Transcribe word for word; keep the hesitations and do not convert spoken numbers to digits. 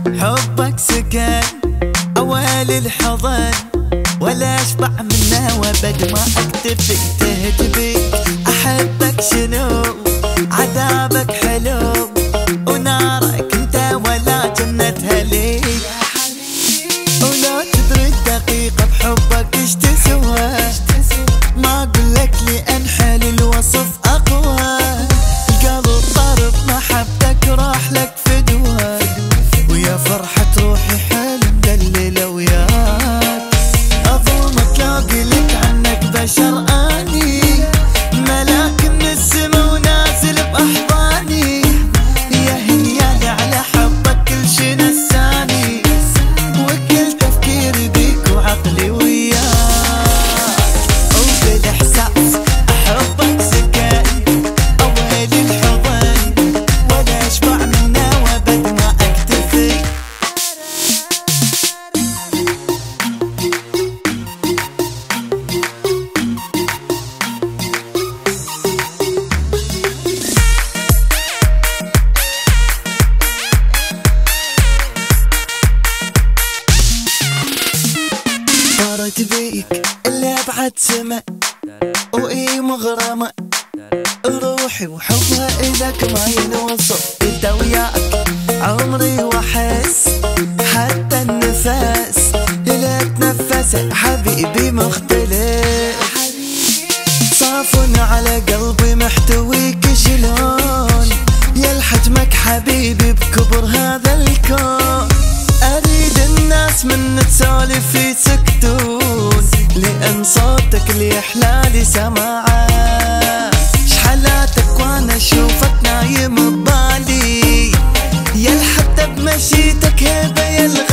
حبك سكن أوائل الحضن، ولا أشبع منه وابد ما أكتفي. تهتبي أحبك شنو عذابك حلو، ونارك انت ولا جنتها لي. ولو تدري الدقيقة بحبك ايش تسوى، ما اقولك لأن حالي الوصف أقوى. القلب طرب محبتك راح لك فدوى، ويا فرحة روحي حال مدللة وياك. أظلمك لو قلت عنك بشر أني، ملاك من السما ونازل بأحضاني. يا هنيالي على حبك كل شي نساني، وكل تفكيري بيك وعقلي وياك. وبالإحساس أحبك سكن أوائل الحضن، ولا أشبع منه وابد ما أكتفي. صارت بيك اللي أبعد سما، وإي مغرمة روحي وحبها إلك ما ينوصف. انت وياك عمري وأحس حتى النفس اللي أتنفسه حبيبي مختلف. صافن على قلبي محتويك شلون، يلحجمك حبيبي بكبر هذا الكون. أريد الناس من تسولف يسكتون، لأن صوتك لي أحلالي سماعه. شحالاتك وأنا أشوفك نايم ببالي، يا حتى بمشيتك هيبة يا